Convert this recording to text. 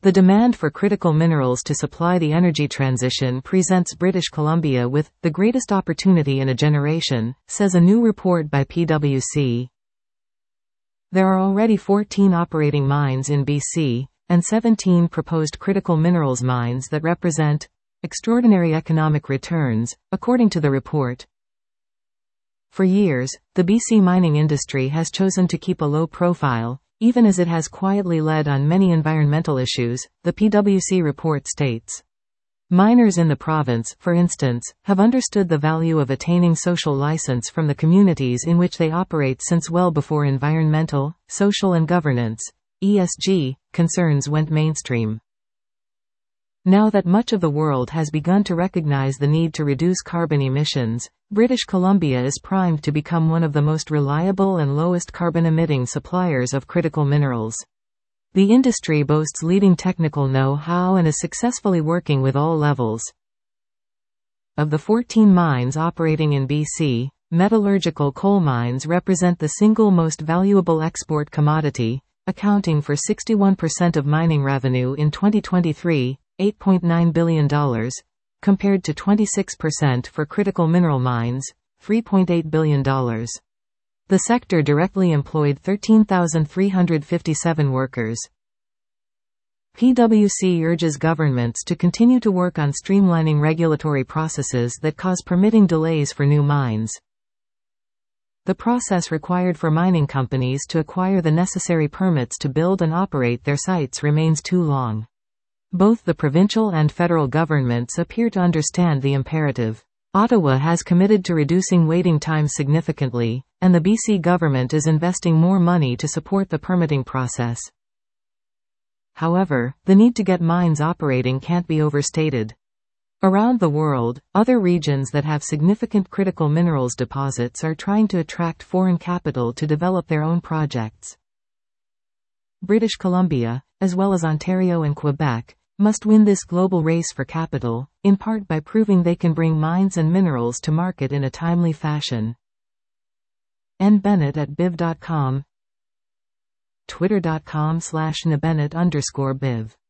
The demand for critical minerals to supply the energy transition presents British Columbia with the greatest opportunity in a generation, says a new report by PwC. There are already 14 operating mines in BC, and 17 proposed critical minerals mines that represent extraordinary economic returns, according to the report. For years, the BC mining industry has chosen to keep a low profile, even as it has quietly led on many environmental issues, the PwC report states. Miners in the province, for instance, have understood the value of attaining social license from the communities in which they operate since well before environmental, social and governance (ESG) concerns went mainstream. Now that much of the world has begun to recognize the need to reduce carbon emissions, British Columbia is primed to become one of the most reliable and lowest carbon-emitting suppliers of critical minerals. The industry boasts leading technical know-how and is successfully working with all levels. Of the 14 mines operating in BC, metallurgical coal mines represent the single most valuable export commodity, accounting for 61% of mining revenue in 2023. $8.9 billion, compared to 26% for critical mineral mines, $3.8 billion. The sector directly employed 13,357 workers. PwC urges governments to continue to work on streamlining regulatory processes that cause permitting delays for new mines. The process required for mining companies to acquire the necessary permits to build and operate their sites remains too long. Both the provincial and federal governments appear to understand the imperative. Ottawa has committed to reducing waiting times significantly, and the BC government is investing more money to support the permitting process. However, the need to get mines operating can't be overstated. Around the world, other regions that have significant critical minerals deposits are trying to attract foreign capital to develop their own projects. British Columbia, as well as Ontario and Quebec, must win this global race for capital, in part by proving they can bring mines and minerals to market in a timely fashion. N. Bennett at biv.com, twitter.com/nbennett_biv